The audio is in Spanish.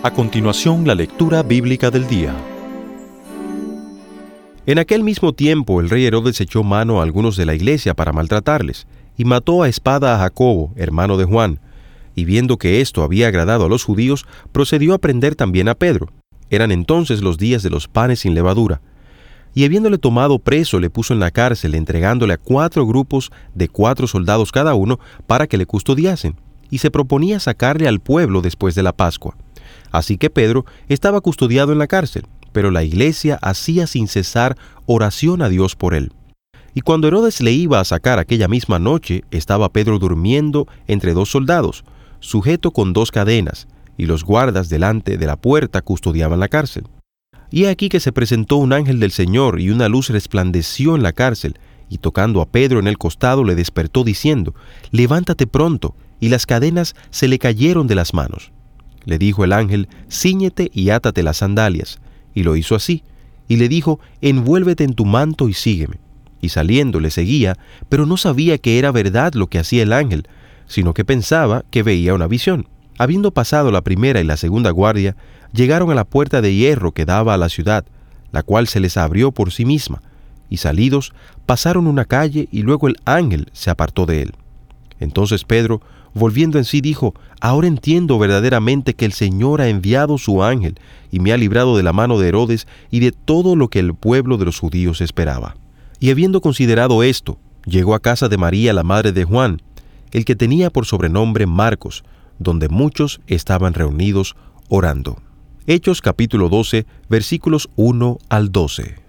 A continuación, la lectura bíblica del día. En aquel mismo tiempo, el rey Herodes echó mano a algunos de la iglesia para maltratarles, y mató a espada a Jacobo, hermano de Juan, y viendo que esto había agradado a los judíos, procedió a prender también a Pedro. Eran entonces los días de los panes sin levadura. Y habiéndole tomado preso, le puso en la cárcel, entregándole a 4 grupos de 4 soldados cada uno, para que le custodiasen, y se proponía sacarle al pueblo después de la Pascua. Así que Pedro estaba custodiado en la cárcel, pero la iglesia hacía sin cesar oración a Dios por él. Y cuando Herodes le iba a sacar aquella misma noche, estaba Pedro durmiendo entre 2 soldados, sujeto con 2 cadenas, y los guardas delante de la puerta custodiaban la cárcel. Y he aquí que se presentó un ángel del Señor, y una luz resplandeció en la cárcel, y tocando a Pedro en el costado le despertó diciendo: «Levántate pronto», y las cadenas se le cayeron de las manos. Le dijo el ángel: «Cíñete y átate las sandalias». Y lo hizo así, y le dijo: «Envuélvete en tu manto y sígueme». Y saliendo le seguía, pero no sabía que era verdad lo que hacía el ángel, sino que pensaba que veía una visión. Habiendo pasado la primera y la segunda guardia, llegaron a la puerta de hierro que daba a la ciudad, la cual se les abrió por sí misma, y salidos, pasaron una calle, y luego el ángel se apartó de él. Entonces Pedro, volviendo en sí, dijo: «Ahora entiendo verdaderamente que el Señor ha enviado su ángel, y me ha librado de la mano de Herodes y de todo lo que el pueblo de los judíos esperaba». Y habiendo considerado esto, llegó a casa de María, la madre de Juan, el que tenía por sobrenombre Marcos, donde muchos estaban reunidos orando. Hechos capítulo 12, versículos 1 al 12.